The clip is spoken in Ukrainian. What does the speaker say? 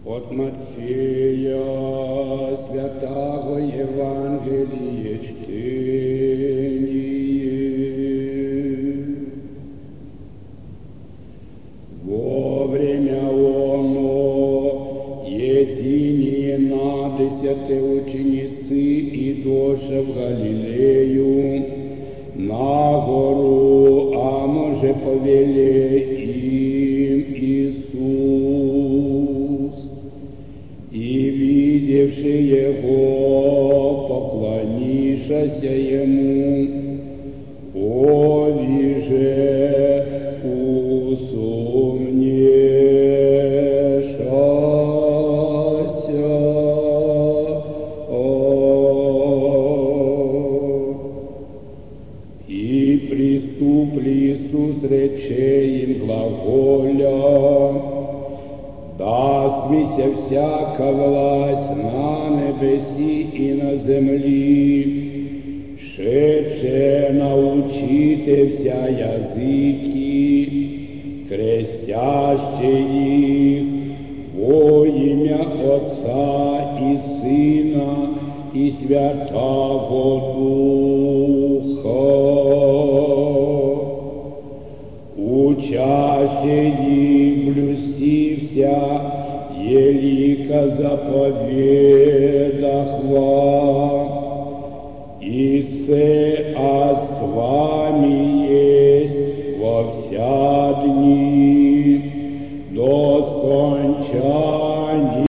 От Матфея святого Євангеліє чтение. Вовремя оно единие надесяте ученицы и доше в Галилею на гору, а може повеле им Иисус. И видевши Его, поклонившися Ему, овиже усомнешася. И приступли Иисус рече им глаголя: дасть всяка власть на небесі і на землі, шедше научите вся язики, крестяще їх во ім'я Отца і Сина і Святого Духа, учаще їх блюсти вся елика заповедах вам, и с вами есть во вся дни до скончания